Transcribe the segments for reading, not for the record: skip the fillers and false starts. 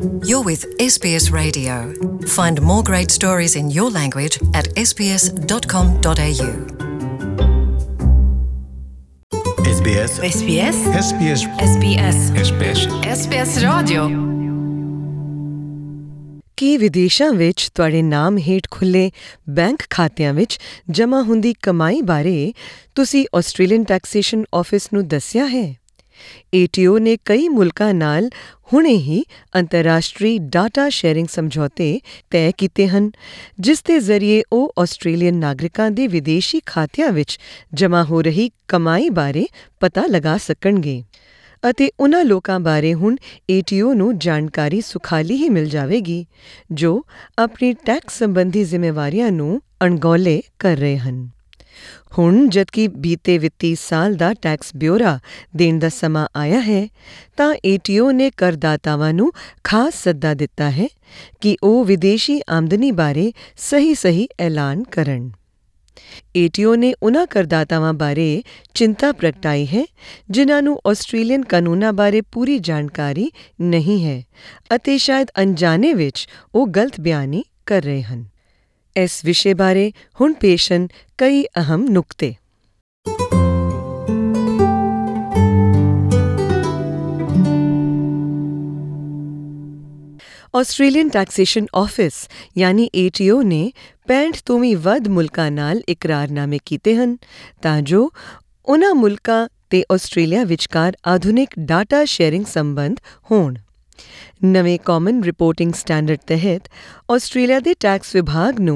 You're with SBS Radio. Find more great stories in your language at sbs.com.au. SBS SBS SBS SBS SBS SBS Radio। ਕੀ ਵਿਦੇਸ਼ਾਂ ਵਿੱਚ ਤੁਹਾਡੇ ਨਾਮ ਹੇਠ ਖੁੱਲ੍ਹੇ bank ਖਾਤਿਆਂ ਵਿੱਚ ਜਮ੍ਹਾਂ ਹੁੰਦੀ ਕਮਾਈ ਬਾਰੇ ਤੁਸੀਂ ਆਸਟ੍ਰੇਲੀਅਨ ਟੈਕਸੇਸ਼ਨ ਆਫਿਸ ਨੂੰ ਦੱਸਿਆ ਹੈ? ATO ਨੇ ਕਈ ਮੁਲਕਾਂ ਨਾਲ ਹੁਣੇ ਹੀ ਅੰਤਰਰਾਸ਼ਟਰੀ ਡਾਟਾ ਸ਼ੇਅਰਿੰਗ ਸਮਝੌਤੇ ਤੈਅ ਕੀਤੇ ਹਨ, ਜਿਸ ਦੇ ਜ਼ਰੀਏ ਉਹ ਆਸਟ੍ਰੇਲੀਅਨ ਨਾਗਰਿਕਾਂ ਦੇ ਵਿਦੇਸ਼ੀ ਖਾਤਿਆਂ ਵਿੱਚ ਜਮ੍ਹਾਂ ਹੋ ਰਹੀ ਕਮਾਈ ਬਾਰੇ ਪਤਾ ਲਗਾ ਸਕਣਗੇ ਅਤੇ ਉਨ੍ਹਾਂ ਲੋਕਾਂ ਬਾਰੇ ਹੁਣ ATO ਨੂੰ ਜਾਣਕਾਰੀ ਸੁਖਾਲੀ ਹੀ ਮਿਲ ਜਾਵੇਗੀ ਜੋ ਆਪਣੀ ਟੈਕਸ ਸੰਬੰਧੀ ਜ਼ਿੰਮੇਵਾਰੀਆਂ ਨੂੰ ਅਣਗੌਲੇ ਕਰ ਰਹੇ ਹਨ। ਹੁਣ ਜਦਕਿ ਬੀਤੇ ਵਿੱਤੀ ਸਾਲ ਦਾ ਟੈਕਸ ਬਿਊਰਾ ਦੇਣ ਦਾ ਸਮਾਂ ਆਇਆ ਹੈ, ਤਾਂ ATO ਨੇ ਕਰਦਾਤਾਵਾਂ ਨੂੰ ਖਾਸ ਸੱਦਾ ਦਿੱਤਾ ਹੈ ਕਿ ਉਹ ਵਿਦੇਸ਼ੀ ਆਮਦਨੀ ਬਾਰੇ ਸਹੀ ਐਲਾਨ ਕਰਨ। ATO ਨੇ ਉਨ੍ਹਾਂ ਕਰਦਾਤਾਵਾਂ ਬਾਰੇ ਚਿੰਤਾ ਪ੍ਰਗਟਾਈ ਹੈ ਜਿਨ੍ਹਾਂ ਨੂੰ ਆਸਟ੍ਰੇਲੀਅਨ ਕਾਨੂੰਨਾਂ ਬਾਰੇ ਪੂਰੀ ਜਾਣਕਾਰੀ ਨਹੀਂ ਹੈ ਅਤੇ ਸ਼ਾਇਦ ਅਣਜਾਣੇ ਵਿੱਚ ਉਹ ਗਲਤ ਬਿਆਨੀ ਕਰ ਰਹੇ ਹਨ। ਇਸ ਵਿਸ਼ੇ ਬਾਰੇ ਹੁਣ ਪੇਸ਼ ਹਨ ਕਈ ਅਹਿਮ ਨੁਕਤੇ। ਆਸਟ੍ਰੇਲੀਅਨ ਟੈਕਸੇਸ਼ਨ ਆਫਿਸ ਯਾਨੀ ATO ਨੇ 65 ਤੋਂ ਵੀ ਵੱਧ ਮੁਲਕਾਂ ਨਾਲ ਇਕਰਾਰਨਾਮੇ ਕੀਤੇ ਹਨ ਤਾਂ ਜੋ ਉਨ੍ਹਾਂ ਮੁਲਕਾਂ ਤੇ ਆਸਟ੍ਰੇਲੀਆ ਵਿਚਕਾਰ ਆਧੁਨਿਕ ਡਾਟਾ ਸ਼ੇਅਰਿੰਗ ਸੰਬੰਧ ਹੋਣ। ਨਵੇਂ ਕਾਮਨ ਰਿਪੋਰਟਿੰਗ ਸਟੈਂਡਰਡ ਤਹਿਤ ਆਸਟ੍ਰੇਲੀਆ ਦੇ ਟੈਕਸ ਵਿਭਾਗ ਨੂੰ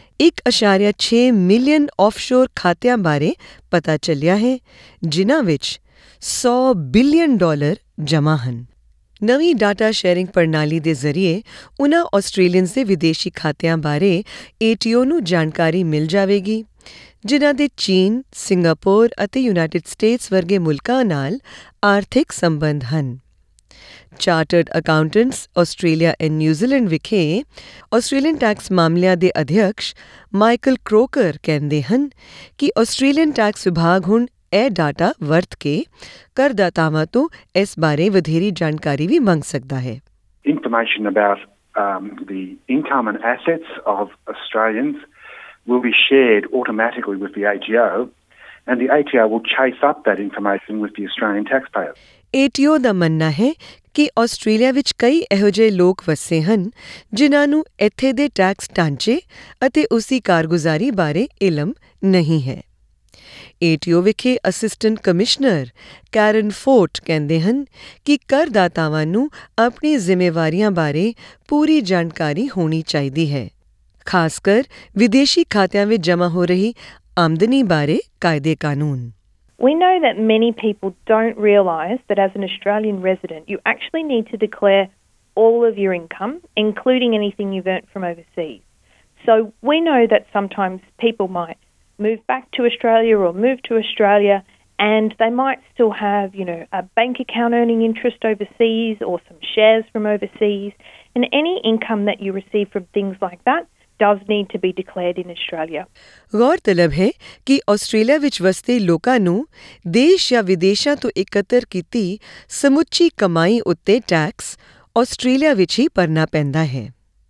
1.6 ਮਿਲੀਅਨ ਆਫਸ਼ੋਰ ਖਾਤਿਆਂ ਬਾਰੇ ਪਤਾ ਚੱਲਿਆ ਹੈ, ਜਿਨ੍ਹਾਂ ਵਿੱਚ $100 ਬਿਲੀਅਨ ਜਮ੍ਹਾਂ ਹਨ। ਨਵੀਂ ਡਾਟਾ ਸ਼ੇਅਰਿੰਗ ਪ੍ਰਣਾਲੀ ਦੇ ਜ਼ਰੀਏ ਉਨ੍ਹਾਂ ਆਸਟ੍ਰੇਲੀਅਨਜ਼ ਦੇ ਵਿਦੇਸ਼ੀ ਖਾਤਿਆਂ ਬਾਰੇ ATO ਨੂੰ ਜਾਣਕਾਰੀ ਮਿਲ ਜਾਵੇਗੀ ਜਿਨ੍ਹਾਂ ਦੇ ਚੀਨ, ਸਿੰਗਾਪੁਰ ਅਤੇ ਯੂਨਾਈਟਿਡ ਸਟੇਟਸ ਵਰਗੇ ਮੁਲਕਾਂ ਨਾਲ ਆਰਥਿਕ ਸੰਬੰਧ ਹਨ। Chartered accountants Australia and New Zealand ਵਿਖੇ ਆਸਟ੍ਰੇਲੀਅਨ ਟੈਕਸ ਮਾਮਲਿਆਂ ਦੇ ਅਧਿਅਕਸ਼ ਮਾਈਕਲ ਕਰੋਕਰ ਕਹਿੰਦੇ ਹਨ ਕਿ ਆਸਟ੍ਰੇਲੀਅਨ ਟੈਕਸ ਵਿਭਾਗ ਹੁਣ ਇਹ ਡਾਟਾ ਵਰਤ ਕੇ ਕਰਦਾਤਾਵਾਂ ਤੋਂ ਇਸ ਬਾਰੇ ਵਧੇਰੀ ਜਾਣਕਾਰੀ ਵੀ ਮੰਗ ਸਕਦਾ ਹੈ। Information about the income and assets of Australians will be shared automatically with the ATO, and the ATO will chase up that information with the Australian taxpayer. ATO ਦਾ ਮੰਨਣਾ ਹੈ ਕਿ ਆਸਟ੍ਰੇਲੀਆ ਵਿੱਚ ਕਈ ਇਹੋ ਜਿਹੇ ਲੋਕ ਵਸੇ ਹਨ ਜਿਨ੍ਹਾਂ ਨੂੰ ਇੱਥੇ ਦੇ ਟੈਕਸ ਢਾਂਚੇ ਅਤੇ ਉਸ ਦੀ ਕਾਰਗੁਜ਼ਾਰੀ ਬਾਰੇ ਇਲਮ ਨਹੀਂ ਹੈ। ATO ਵਿਖੇ ਅਸਿਸਟੈਂਟ ਕਮਿਸ਼ਨਰ ਕੈਰਨ ਫੋਰਟ ਕਹਿੰਦੇ ਹਨ ਕਿ ਕਰਦਾਤਾਵਾਂ ਨੂੰ ਆਪਣੀ ਜ਼ਿੰਮੇਵਾਰੀਆਂ ਬਾਰੇ ਪੂਰੀ ਜਾਣਕਾਰੀ ਹੋਣੀ ਚਾਹੀਦੀ ਹੈ, ਖਾਸ ਕਰ ਵਿਦੇਸ਼ੀ ਖਾਤਿਆਂ ਵਿੱਚ ਜਮ੍ਹਾਂ ਹੋ ਰਹੀ ਆਮਦਨੀ ਬਾਰੇ ਕਾਇਦੇ ਕਾਨੂੰਨ। We know that many people don't realise that as an Australian resident, you actually need to declare all of your income, including anything you've earned from overseas. So we know that sometimes people might move back to Australia or move to Australia and they might still have, a bank account earning interest overseas or some shares from overseas. And any income that you receive from things like that does need to be declared in Australia. ਗੌਰਤਲਬ ਹੈ ਕਿ Australia ਵਿੱਚ ਵਸਦੇ ਲੋਕਾਂ ਨੂੰ ਦੇਸ਼ ਜਾਂ ਵਿਦੇਸ਼ਾਂ ਤੋਂ ਇਕੱਤਰ ਕੀਤੀ ਸਮੁੱਚੀ ਕਮਾਈ ਉੱਤੇ ਟੈਕਸ ਆਸਟ੍ਰੇਲੀਆ ਵਿੱਚ ਹੀ ਭਰਨਾ ਪੈਂਦਾ ਹੈ।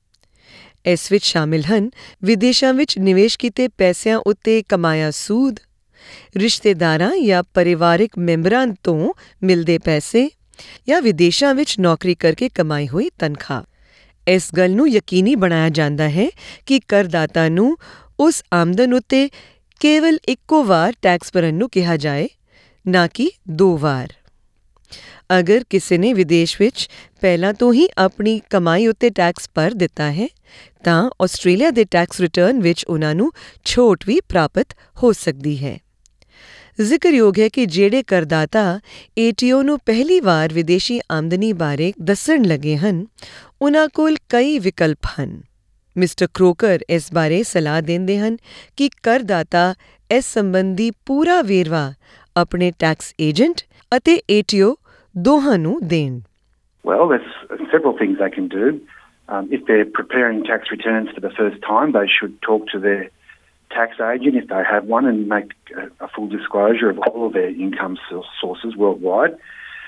ਇਸ ਵਿੱਚ ਸ਼ਾਮਿਲ ਹਨ ਵਿਦੇਸ਼ਾਂ ਵਿੱਚ ਨਿਵੇਸ਼ ਕੀਤੇ ਪੈਸਿਆਂ ਉੱਤੇ ਕਮਾਇਆ ਸੂਦ, ਰਿਸ਼ਤੇਦਾਰਾਂ ਜਾਂ ਪਰਿਵਾਰਕ ਮੈਂਬਰਾਂ ਤੋਂ ਮਿਲਦੇ ਪੈਸੇ ਜਾਂ ਵਿਦੇਸ਼ਾਂ ਵਿੱਚ ਨੌਕਰੀ ਕਰਕੇ ਕਮਾਈ ਹੋਈ ਤਨਖਾਹ। ਇਸ ਗੱਲ ਨੂੰ ਯਕੀਨੀ ਬਣਾਇਆ ਜਾਂਦਾ ਹੈ ਕਿ ਕਰਦਾਤਾ ਨੂੰ ਉਸ ਆਮਦਨ ਉੱਤੇ ਕੇਵਲ ਇੱਕੋ ਵਾਰ ਟੈਕਸ ਭਰਨ ਨੂੰ ਕਿਹਾ ਜਾਏ, ਨਾ ਕਿ 2 ਵਾਰ। ਅਗਰ ਕਿਸੇ ਨੇ ਵਿਦੇਸ਼ ਵਿੱਚ ਪਹਿਲਾਂ ਤੋਂ ਹੀ ਆਪਣੀ ਕਮਾਈ ਉੱਤੇ ਟੈਕਸ ਭਰ ਦਿੱਤਾ ਹੈ ਤਾਂ ਆਸਟ੍ਰੇਲੀਆ ਦੇ ਟੈਕਸ ਰਿਟਰਨ ਵਿੱਚ ਉਨ੍ਹਾਂ ਨੂੰ ਛੋਟ ਵੀ ਪ੍ਰਾਪਤ ਹੋ ਸਕਦੀ ਹੈ। ਜ਼ਿਕਰਯੋਗ ਹੈ ਕਿ ਜਿਹੜੇ ਕਰਦਾਤਾ ATO ਨੂੰ ਪਹਿਲੀ ਵਾਰ ਵਿਦੇਸ਼ੀ ਆਮਦਨੀ ਬਾਰੇ ਦੱਸਣ ਲੱਗੇ ਹਨ, ਉਨ੍ਹਾਂ ਕੋਲ ਕਈ ਵਿਕਲਪ ਹਨ। ਮਿਸਟਰ ਕਰੋਕਰ ਇਸ ਬਾਰੇ ਸਲਾਹ ਦਿੰਦੇ ਹਨ ਕਿ ਕਰਦਾਤਾ ਇਸ ਸੰਬੰਧੀ ਪੂਰਾ ਵੇਰਵਾ ਆਪਣੇ ਟੈਕਸ ਏਜੰਟ ਅਤੇ ATO ਦੋਹਾਂ ਨੂੰ ਦੇਣ। Well, there's several things they can do. If they're preparing tax returns for the first time, they should talk to their tax agent if they have one and make a full disclosure of all of their income sources worldwide.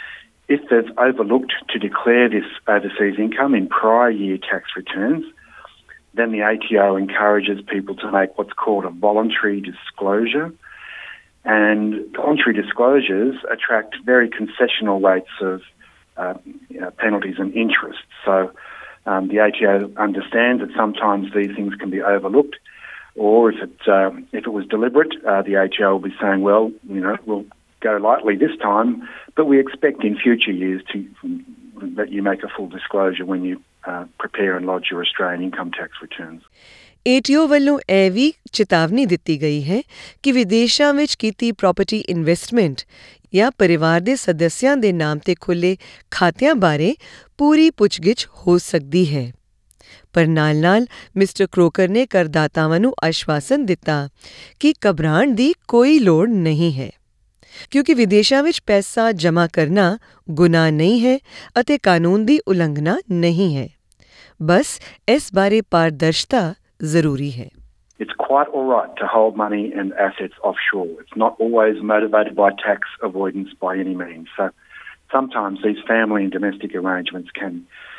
If they've overlooked to declare this overseas income in prior year tax returns, then the ATO encourages people to make what's called a voluntary disclosure. And voluntary disclosures attract very concessional rates of penalties and interest. So the ATO understands that sometimes these things can be overlooked, or if it was deliberate, the ATO will be saying, well, we'll go lightly this time, but we expect in future years that you make a full disclosure when you prepare and lodge your Australian income tax returns. ATO ਵੱਲੋਂ ਇਹ ਵੀ ਚੇਤਾਵਨੀ ਦਿੱਤੀ ਗਈ ਹੈ ਕਿ ਵਿਦੇਸ਼ਾਂ ਵਿੱਚ ਕੀਤੀ ਪ੍ਰਾਪਰਟੀ ਇਨਵੈਸਟਮੈਂਟ ਜਾਂ ਪਰਿਵਾਰ ਦੇ ਸਦੱਸਿਆਂ ਦੇ ਨਾਮ ਤੇ ਖੁੱਲ੍ਹੇ ਖਾਤਿਆਂ ਬਾਰੇ ਪੂਰੀ ਪੁੱਛਗਿੱਛ ਹੋ ਸਕਦੀ ਹੈ। ਪਰ ਨਾਲ-ਨਾਲ ਮਿਸਟਰ ਕਰੋਕਰ ਨੇ ਕਰਦਾਤਾਵਾਂ ਨੂੰ ਆਸ਼ਵਾਸਨ ਦਿੱਤਾ ਕਿ ਘਬਰਾਉਣ ਦੀ ਕੋਈ ਲੋੜ ਨਹੀਂ ਹੈ, ਕਿਉਂਕਿ ਵਿਦੇਸ਼ਾਂ ਵਿੱਚ ਪੈਸਾ ਜਮ੍ਹਾਂ ਕਰਨਾ ਗੁਨਾਹ ਨਹੀਂ ਹੈ ਅਤੇ ਕਾਨੂੰਨ ਦੀ ਉਲੰਘਣਾ ਨਹੀਂ ਹੈ। ਬਸ ਇਸ ਬਾਰੇ ਪਾਰਦਰਸ਼ਤਾ ਜ਼ਰੂਰੀ ਹੈ। It's quite all right to hold money and assets offshore. It's not always motivated by tax avoidance by any means. So sometimes these family and domestic arrangements can,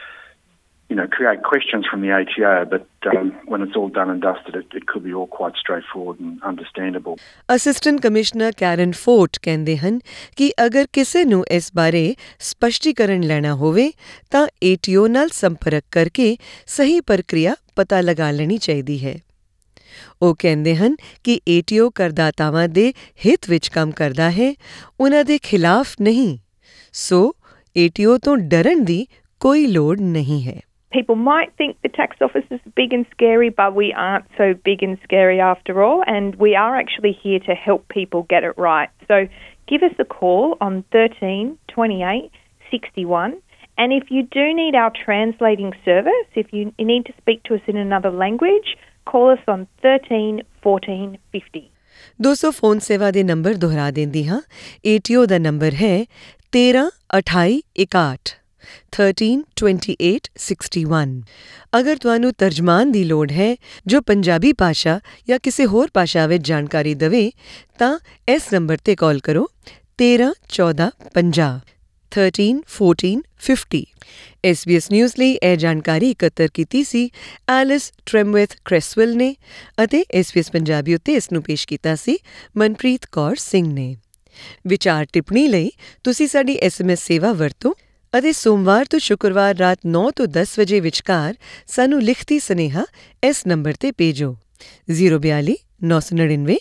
create questions from the ATO, but when it's all done and dusted, it could be all quite straightforward and understandable. Assistant commissioner Karen Fort ਕਹਿੰਦੇ ਹਨ ਕਿ ਅਗਰ ਕਿਸੇ ਨੂੰ ਇਸ ਬਾਰੇ ਸਪਸ਼ਟੀਕਰਨ ਲੈਣਾ ਹੋਵੇ ਤਾਂ ATO ਨਾਲ ਸੰਪਰਕ ਕਰਕੇ ਸਹੀ ਪ੍ਰਕਿਰਿਆ ਪਤਾ ਲਗਾ ਲੈਣੀ ਚਾਹੀਦੀ ਹੈ। ਉਹ ਕਹਿੰਦੇ ਹਨ ਕਿ ATO ਕਰਦਾਤਾਵਾਂ ਦੇ ਹਿੱਤ ਵਿੱਚ ਕੰਮ ਕਰਦਾ ਹੈ, ਉਹਨਾਂ ਦੇ ਖਿਲਾਫ ਨਹੀਂ। ਸੋ ATO ਤੋਂ ਡਰਨ ਦੀ ਕੋਈ ਲੋੜ ਨਹੀਂ ਹੈ। People might think the tax office is big and scary, but we aren't so big and scary after all, and we are actually here to help people get it right. So give us a call on 13 28 61, and if you do need our translating service, if you need to speak to us in another language, call us on 13 14 50. 200 phone ਸੇਵਾ ਦੇ number ਦੁਹਰਾ ਦਿੰਦੀ ਹਾਂ। ATO ਦਾ number ਹੈ 13 28 61 13 28 61। ਅਗਰ ਤੁਹਾਨੂੰ ਤਰਜਮਾਨ ਦੀ ਲੋੜ ਹੈ ਜੋ ਪੰਜਾਬੀ ਭਾਸ਼ਾ ਜਾਂ ਕਿਸੇ ਹੋਰ ਭਾਸ਼ਾ ਵਿੱਚ ਜਾਣਕਾਰੀ ਦੇਵੇ ਤਾਂ ਇਸ ਨੰਬਰ ਤੇ ਕਾਲ ਕਰੋ 13 14 50 13 14 50। SBS ਨਿਊਜ਼ ਲਈ ਇਹ ਜਾਣਕਾਰੀ ਇਕੱਤਰ ਕੀਤੀ ਸੀ ਐਲਿਸ ਟ੍ਰੈਮਵਿਥ ਕ੍ਰੈਸਵੈਲ ਨੇ ਅਤੇ SBS ਪੰਜਾਬੀ ਉੱਤੇ ਇਸ ਨੂੰ ਪੇਸ਼ ਕੀਤਾ ਸੀ ਮਨਪ੍ਰੀਤ ਕੌਰ ਸਿੰਘ ਨੇ। ਵਿਚਾਰ ਟਿੱਪਣੀ ਲਈ ਤੁਸੀਂ ਸਾਡੀ SMS ਸੇਵਾ ਵਰਤੋ ਅਤੇ ਸੋਮਵਾਰ ਤੋਂ ਸ਼ੁੱਕਰਵਾਰ ਰਾਤ 9 ਤੋਂ 10 ਵਜੇ ਵਿਚਕਾਰ ਸਾਨੂੰ ਲਿਖਤੀ ਸੁਨੇਹਾ ਇਸ ਨੰਬਰ ਤੇ ਭੇਜੋ 042 999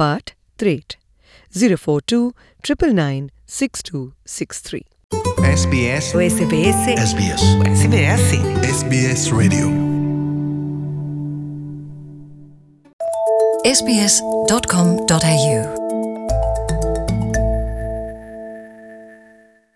62 042 999 6263। SBS Radio sbs.com.au